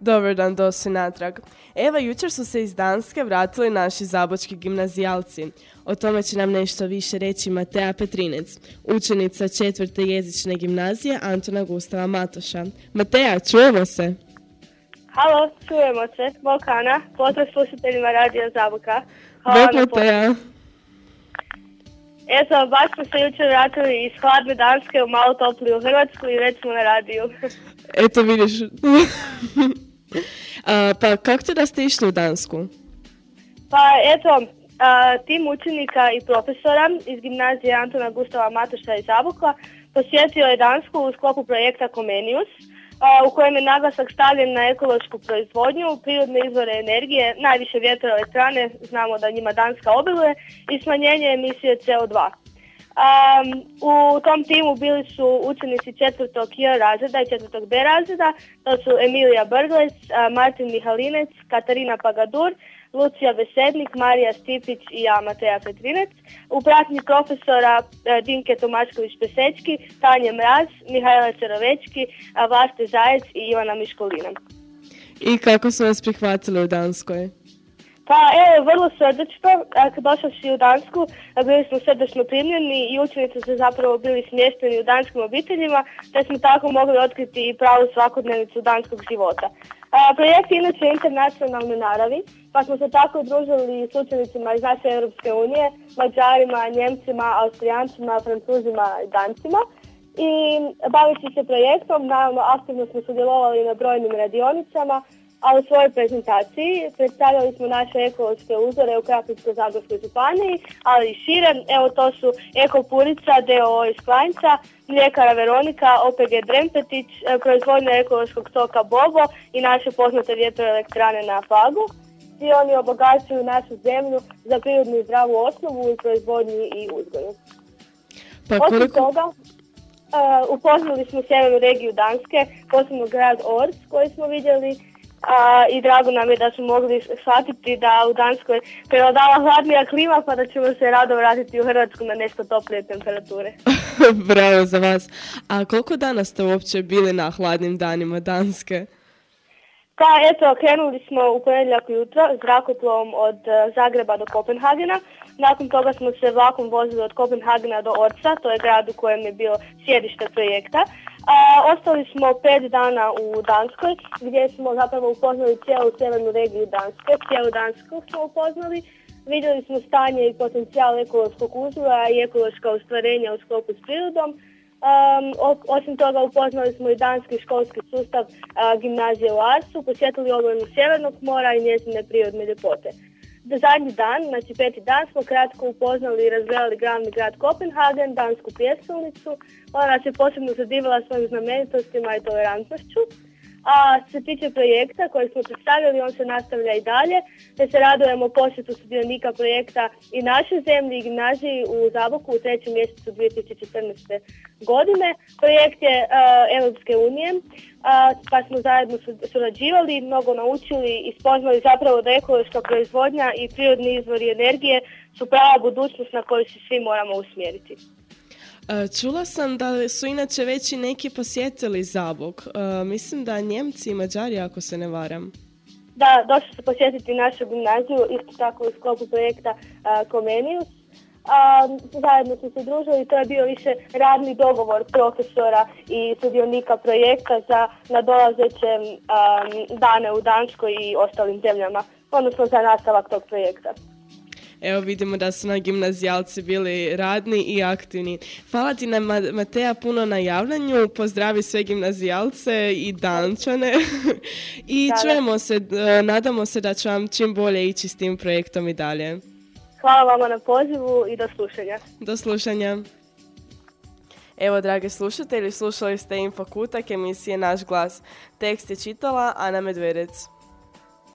Dobar dan, došli natrag. Evo, jučer su se iz Danske vratili naši zabočki gimnazijalci. O tome će nam nešto više reći Matea Petrinec, učenica 4. jezične gimnazije Antuna Gustava Matoša. Matea, čujemo se? Halo, čujemo se. Bokana, pozdrav slušateljima Radija Zaboka. Bok, Matea. Eto, baš smo se jučer vratili iz hladne Danske u malo topliju Hrvatsku i već smo na radiju. Eto, vidiš. Pa kako to da ste išli u Dansku? Pa eto, tim učenika i profesora iz gimnazije Antuna Gustava Matoša iz Zaboka posjetio je Dansku u sklopu projekta Comenius, u kojem je naglasak stavljen na ekološku proizvodnju, prirodne izvore energije, najviše vjetroelektrane, znamo da njima Danska obiluje, i smanjenje emisije CO2. U tom timu bili su učenici 4. J razreda i 4. B razreda, to su Emilija Brglec, Martin Mihalinec, Katarina Pagadur, Lucija Besednik, Marija Stipić i ja, Matea Petrinec. U pratnji profesora Dinke Tomašković-Pesečki, Tanje Mraz, Mihajla Čarovečki, Vlaste Zajec i Ivana Miškolina. I kako su vas prihvatili u Danskoj? Pa evo, vrlo srdečno. Došavši u Dansku, bili smo srdečno primljeni i učenici su zapravo bili smješteni u danskim obiteljima, te smo tako mogli otkriti i pravu svakodnevnicu danskog života. Projekt je inače internacionalne naravi, pa smo se tako udružili s učenicima iz naše Europske unije, Mađarima, Njemcima, Austrijancima, Francuzima i Dancima. I baveći se projektom, naravno aktivno smo sudjelovali na brojnim radionicama, a u svojoj prezentaciji predstavljali smo naše ekološke uzore u Krapinsko-zagorskoj županiji, ali i šire. Evo, to su Eko Purica, d.o.o. iz Klanjca, Mljekara Veronika, OPG Drempetić, proizvodnja ekološkog soka Bobo i naše poznate vjetroelektrane na Pagu. Svi oni obogaćuju našu zemlju za prirodnu i zdravu osnovu i proizvodnji i uzgoju. Osim toga, upoznali smo sjevernu regiju Danske, posebno grad Ors koji smo vidjeli, i drago nam je da smo mogli shvatiti da u Danskoj prevladava hladnija klima, pa da ćemo se rado vratiti u Hrvatsku na nešto toplije temperature. Bravo za vas. A koliko dana ste uopće bili na hladnim danima Danske? Pa eto, krenuli smo u ponedjeljak ujutro zrakoplovom od Zagreba do Kopenhagena. Nakon toga smo se vlakom vozili od Kopenhagena do Orsa, to je grad u kojem je bio sjedište projekta. Ostali smo 5 dana u Danskoj, gdje smo zapravo upoznali cijelu sjevernu regiju Danske, cijelu Dansku smo upoznali. Vidjeli smo stanje i potencijal ekološkog uzgoja i ekološka ostvarenja u sklopu s prirodom. Osim toga upoznali smo i danski školski sustav gimnazije u Arsu, posjetili obalinu Sjevernog mora i njezine prirodne ljepote. Zadnji dan, znači 5. dan, smo kratko upoznali i razgledali glavni grad Kopenhagen, dansku prijestolnicu. Ona nas je posebno zadivila svojim znamenitostima i tolerantnošću. A što se tiče projekta kojeg smo predstavili, on se nastavlja i dalje, te se radujemo posjetu sudionika projekta i našoj zemlji i gimnaziji u Zaboku u 3. mjesecu 2014. godine. Projekt je Europske unije, pa smo zajedno surađivali, mnogo naučili i spoznali zapravo da ekološka proizvodnja i prirodni izvori energije su prava budućnost na koju se svi moramo usmjeriti. Čula sam da su inače već i neki posjetili Zabok. Mislim da Njemci i Mađari, ako se ne varam. Da, došli su posjetiti našu gimnaziju, isto tako u sklopu projekta Comenius. Zajedno su se družili, to je bio više radni dogovor profesora i sudionika projekta za nadolazeće dane u Danskoj i ostalim zemljama, odnosno za nastavak tog projekta. Evo vidimo da su na gimnazijalci bili radni i aktivni. Hvala ti Matea puno na javljanju, pozdravi sve gimnazijalce i Dančane i čujemo se, nadamo se da će vam čim bolje ići s tim projektom i dalje. Hvala vama na pozivu i do slušanja. Do slušanja. Evo, drage slušatelji, slušali ste Infokutak emisije Naš glas. Tekst je čitala Ana Medvedec.